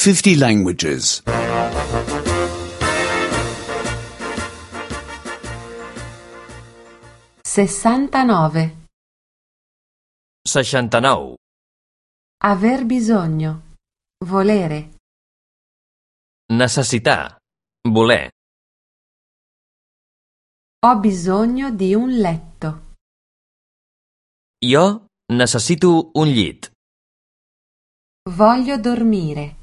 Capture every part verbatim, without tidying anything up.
fifty languages. sessantanove. seixanta-nou. Aver bisogno. Volere. Necessitar. Voler. Ho bisogno di un letto. Jo necessito un llit. Voglio dormire.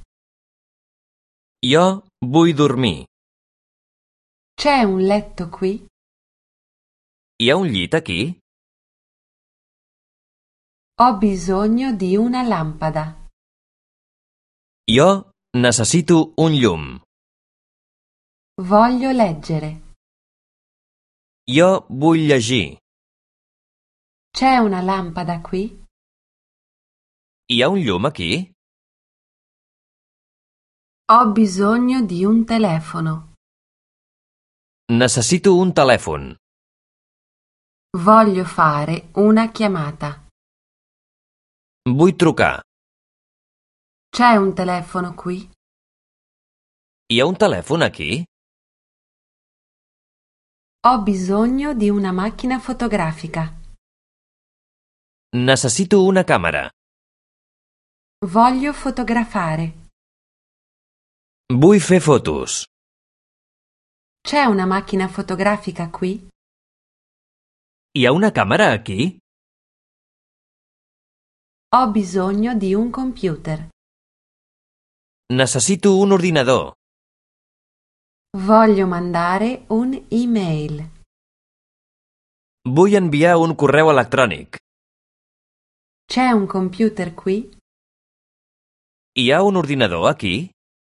Jo vull dormir. C'è un letto qui? Hi ha un llit aquí? Ho bisogno di una lampada. Jo necessito un llum. Voglio leggere. Jo vull llegir. C'è una lampada qui? Hi ha un llum aquí? Ho bisogno di un telefono. Necessito un telèfon. Voglio fare una chiamata. Vull trucar. C'è un telefono qui? Hi ha un telèfon aquí? Ho bisogno di una macchina fotografica. Necessito una càmera. Voglio fotografare. Vull fer fotos. C'è una macchina fotografica qui? Hi ha una càmera aquí? Ho bisogno di un computer. Necessito un ordinador. Voglio mandare un'email. Vull enviar un correu electrònic. C'è un computer qui? Hi ha un ordinador aquí?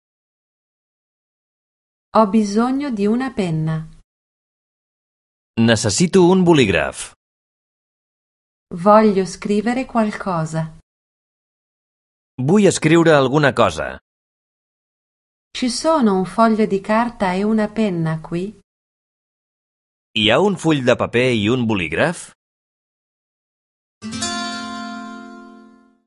Ho bisogno di una penna. Necessito un bolígraf. Voglio scrivere qualcosa. Vull escriure alguna cosa. Ci sono un foglio di carta e una penna qui? Hi ha un full de paper i un bolígraf?